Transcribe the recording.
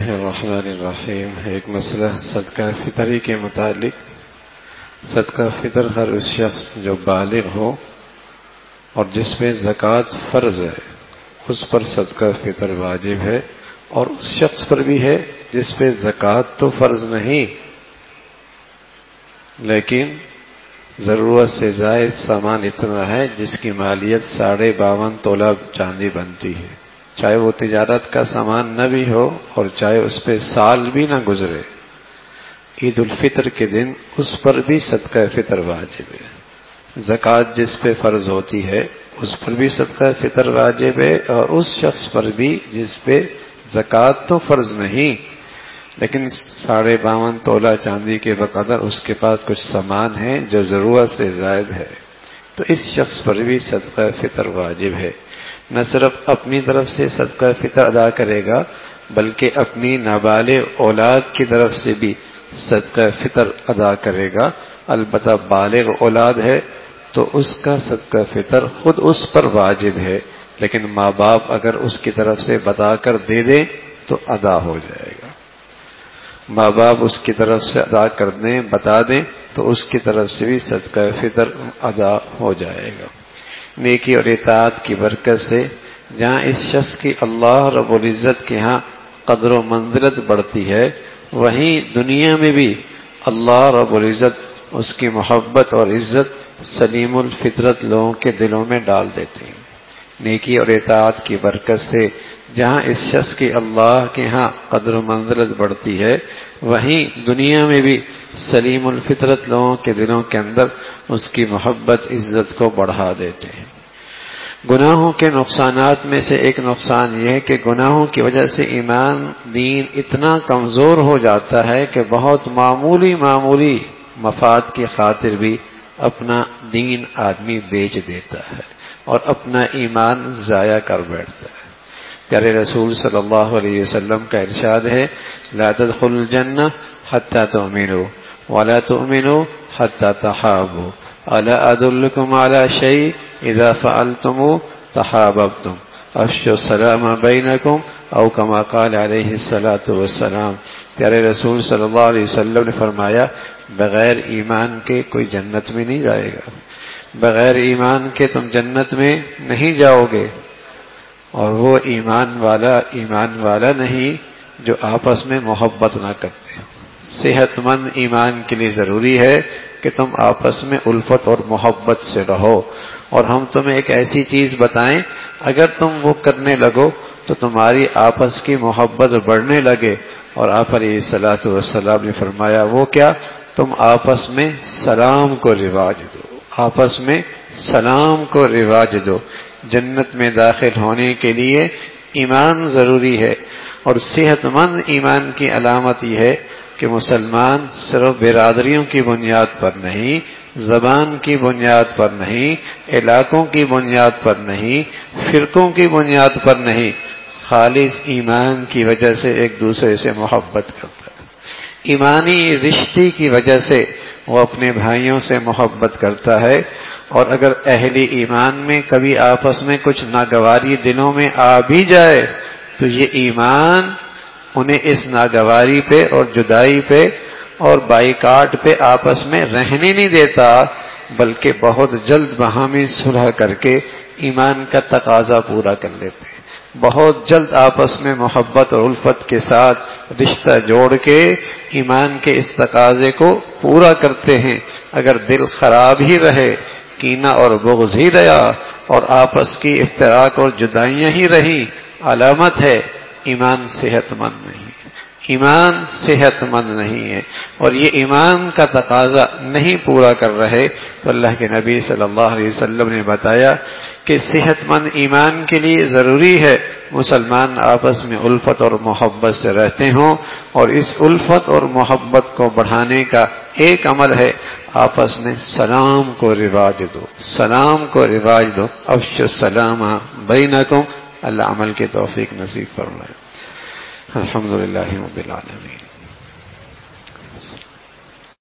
الرحمن الرحیم. ایک مسئلہ صدقہ فطری کے متعلق. صدقہ فطر ہر اس شخص جو بالغ ہو اور جس پہ زکوٰۃ فرض ہے اس پر صدقہ فطر واجب ہے، اور اس شخص پر بھی ہے جس پہ زکوٰۃ تو فرض نہیں لیکن ضرورت سے زائد سامان اتنا ہے جس کی مالیت 52.5 تولہ چاندی بنتی ہے، چاہے وہ تجارت کا سامان نہ بھی ہو اور چاہے اس پہ سال بھی نہ گزرے. عید الفطر کے دن اس پر بھی صدقہ فطر واجب ہے. زکوٰۃ جس پہ فرض ہوتی ہے اس پر بھی صدقہ فطر واجب ہے، اور اس شخص پر بھی جس پہ زکوٰۃ تو فرض نہیں لیکن 52.5 تولہ چاندی کے بقدر اس کے پاس کچھ سامان ہے جو ضرورت سے زائد ہے، تو اس شخص پر بھی صدقہ فطر واجب ہے. نہ صرف اپنی طرف سے صدقہ فطر ادا کرے گا بلکہ اپنی نابالغ اولاد کی طرف سے بھی صدقہ فطر ادا کرے گا. البتہ بالغ اولاد ہے تو اس کا صدقہ فطر خود اس پر واجب ہے، لیکن ماں باپ اگر اس کی طرف سے بتا کر دے دیں تو ادا ہو جائے گا. ماں باپ اس کی طرف سے ادا کر دیں، بتا دیں تو اس کی طرف سے بھی صدقہ فطر ادا ہو جائے گا. نیکی اور اطاعت کی برکت سے جہاں اس شخص کی اللہ رب العزت کے ہاں قدر و منزلت بڑھتی ہے، وہیں دنیا میں بھی اللہ رب العزت اس کی محبت اور عزت سلیم الفطرت لوگوں کے دلوں میں ڈال دیتے ہیں. نیکی اور اطاعت کی برکت سے جہاں اس شخص کی اللہ کے ہاں قدر و منزلت بڑھتی ہے، وہیں دنیا میں بھی سلیم الفطرت لوگوں کے دلوں کے اندر اس کی محبت عزت کو بڑھا دیتے ہیں. گناہوں کے نقصانات میں سے ایک نقصان یہ ہے کہ گناہوں کی وجہ سے ایمان دین اتنا کمزور ہو جاتا ہے کہ بہت معمولی مفاد کی خاطر بھی اپنا دین آدمی بیچ دیتا ہے اور اپنا ایمان ضائع کر بیٹھتا ہے. پیارے رسول صلی اللہ علیہ وسلم کا ارشاد ہے، لا تدخلوا الجنہ حتی تؤمنوا ولا تؤمنوا حتی تحابوا الا ادلکم علی شیء اذا فعلتموه تحاببتم افشوا السلام بینکم او کما قال علیہ الصلاۃ والسلام. پیارے رسول صلی اللہ علیہ وسلم نے فرمایا، بغیر ایمان کے کوئی جنت میں نہیں جائے گا، بغیر ایمان کے تم جنت میں نہیں جاؤ گے، اور وہ ایمان والا نہیں جو آپس میں محبت نہ کرتے. صحت مند ایمان کے لیے ضروری ہے کہ تم آپس میں الفت اور محبت سے رہو، اور ہم تمہیں ایک ایسی چیز بتائیں اگر تم وہ کرنے لگو تو تمہاری آپس کی محبت بڑھنے لگے. اور آپ علیہ الصلاۃ والسلام نے فرمایا، وہ کیا؟ تم آپس میں سلام کو رواج دو، آپس میں سلام کو رواج دو. جنت میں داخل ہونے کے لیے ایمان ضروری ہے، اور صحت مند ایمان کی علامت یہ ہے کہ مسلمان صرف برادریوں کی بنیاد پر نہیں، زبان کی بنیاد پر نہیں، علاقوں کی بنیاد پر نہیں، فرقوں کی بنیاد پر نہیں، خالص ایمان کی وجہ سے ایک دوسرے سے محبت کرتا ہے. ایمانی رشتے کی وجہ سے وہ اپنے بھائیوں سے محبت کرتا ہے. اور اگر اہل ایمان میں کبھی آپس میں کچھ ناگواری دلوں میں آ بھی جائے تو یہ ایمان انہیں اس ناگواری پہ اور جدائی پہ اور بائیکاٹ پہ آپس میں رہنے نہیں دیتا، بلکہ بہت جلد باہمی صلح کر کے ایمان کا تقاضا پورا کر لیتے ہیں. بہت جلد آپس میں محبت اور الفت کے ساتھ رشتہ جوڑ کے ایمان کے اس تقاضے کو پورا کرتے ہیں. اگر دل خراب ہی رہے، کینہ اور بغض ہی رہا اور آپس کی افتراق اور جدائیاں ہی رہیں، علامت ہے ایمان صحت مند نہیں ہے. ایمان صحت مند نہیں ہے، اور یہ ایمان کا تقاضا نہیں پورا کر رہے تو اللہ کے نبی صلی اللہ علیہ وسلم نے بتایا کہ صحت مند ایمان کے لیے ضروری ہے مسلمان آپس میں الفت اور محبت سے رہتے ہوں، اور اس الفت اور محبت کو بڑھانے کا ایک عمل ہے آپس میں سلام کو رواج دو، سلام کو رواج دو. افشوا السلام بینکم. اللہ عمل کی توفیق نصیب فرمائے. الحمدللہ رب العالمین.